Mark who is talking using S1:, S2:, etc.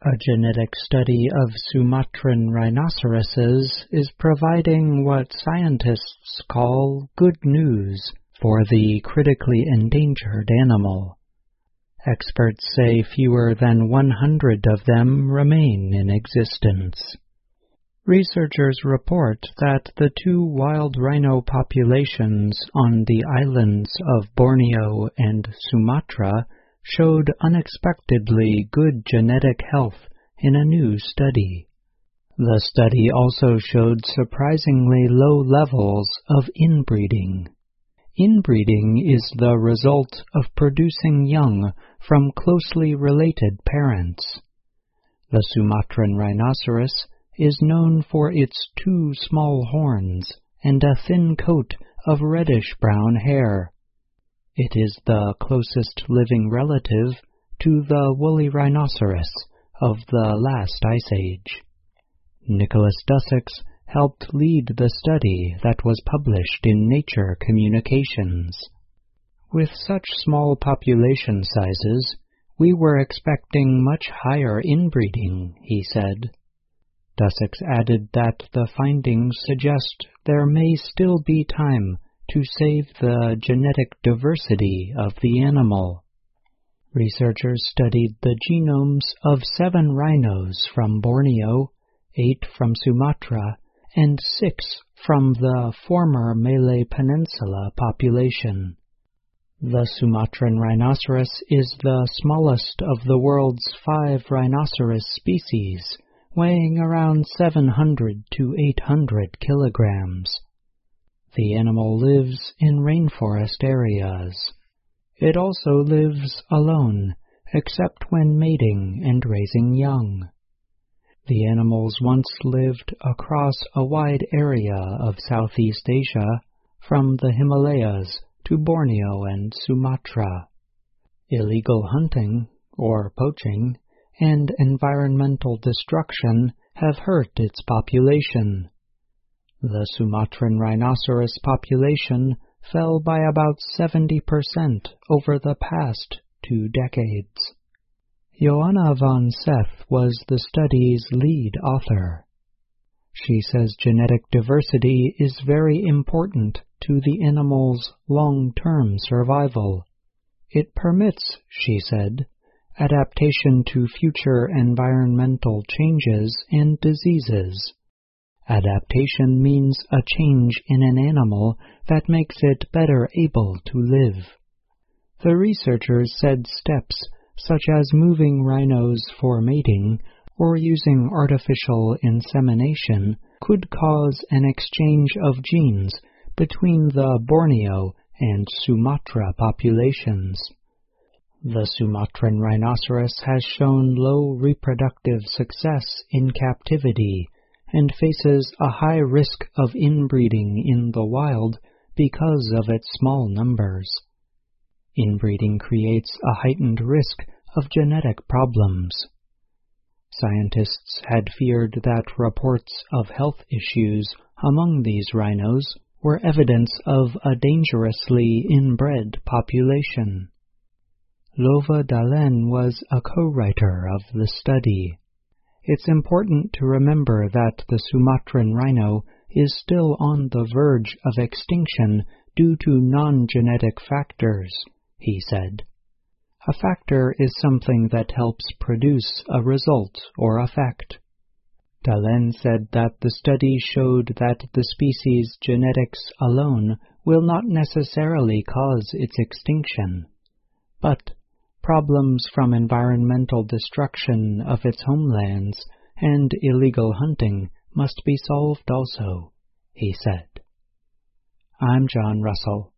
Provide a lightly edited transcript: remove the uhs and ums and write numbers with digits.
S1: A genetic study of Sumatran rhinoceroses is providing what scientists call good news for the critically endangered animal. Experts say fewer than 100 of them remain in existence. Researchers report that the two wild rhino populations on the islands of Borneo and Sumatra showed unexpectedly good genetic health in a new study. The study also showed surprisingly low levels of inbreeding. Inbreeding is the result of producing young from closely related parents. The Sumatran rhinoceros is known for its two small horns and a thin coat of reddish-brown hair. It is the closest living relative to the woolly rhinoceros of the last ice age. Nicholas Dussex helped lead the study that was published in Nature Communications. With such small population sizes, we were expecting much higher inbreeding, he said. Dussex added that the findings suggest there may still be time to save the genetic diversity of the animal. Researchers studied the genomes of 7 rhinos from Borneo, 8 from Sumatra, and 6 from the former Malay Peninsula population. The Sumatran rhinoceros is the smallest of the world's 5 rhinoceros species, weighing around 700 to 800 kilograms. The animal lives in rainforest areas. It also lives alone, except when mating and raising young. The animals once lived across a wide area of Southeast Asia, from the Himalayas to Borneo and Sumatra. Illegal hunting, or poaching, and environmental destruction have hurt its population. The Sumatran rhinoceros population fell by about 70% over the past 2 decades. Joanna von Seth was the study's lead author. She says genetic diversity is very important to the animal's long-term survival. It permits, she said, adaptation to future environmental changes and diseases. Adaptation means a change in an animal that makes it better able to live. The researchers said steps such as moving rhinos for mating or using artificial insemination could cause an exchange of genes between the Borneo and Sumatra populations. The Sumatran rhinoceros has shown low reproductive success in captivity and faces a high risk of inbreeding in the wild because of its small numbers. Inbreeding creates a heightened risk of genetic problems. Scientists had feared that reports of health issues among these rhinos were evidence of a dangerously inbred population. Lova Dalen was a co-writer of the study. It's important to remember that the Sumatran rhino is still on the verge of extinction due to non-genetic factors, he said. A factor is something that helps produce a result or effect. Dalen said that the study showed that the species' genetics alone will not necessarily cause its extinction, but problems from environmental destruction of its homelands and illegal hunting must be solved also, he said. I'm John Russell.